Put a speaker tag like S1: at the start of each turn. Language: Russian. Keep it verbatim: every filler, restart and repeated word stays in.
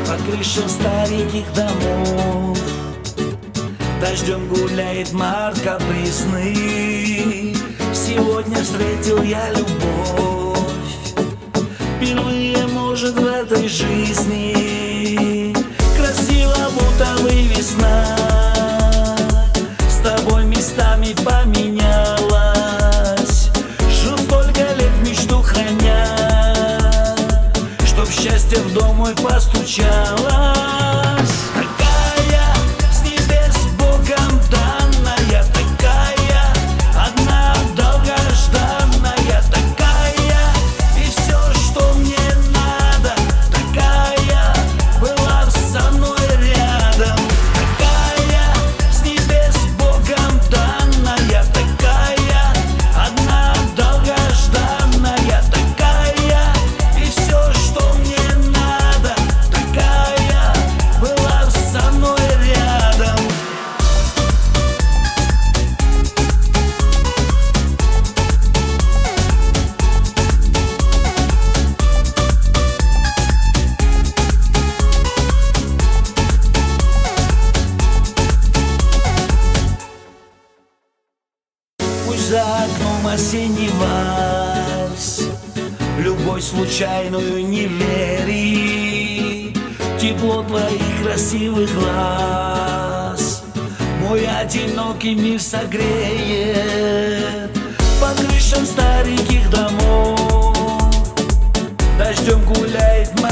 S1: по крышам стареньких домов. Дождем гуляет март капризный. Сегодня встретил я любовь. Впервые, может, в этой жизни. Красиво, будто бы весна. С тобой местами поменялась. Жил столько лет, мечту храня, чтоб счастье в дом мой постучалось. За окном осенний вальс, любовь случайную не вери. Тепло твоих красивых глаз мой одинокий мир согреет. По крышам стареньких домов дождем гуляет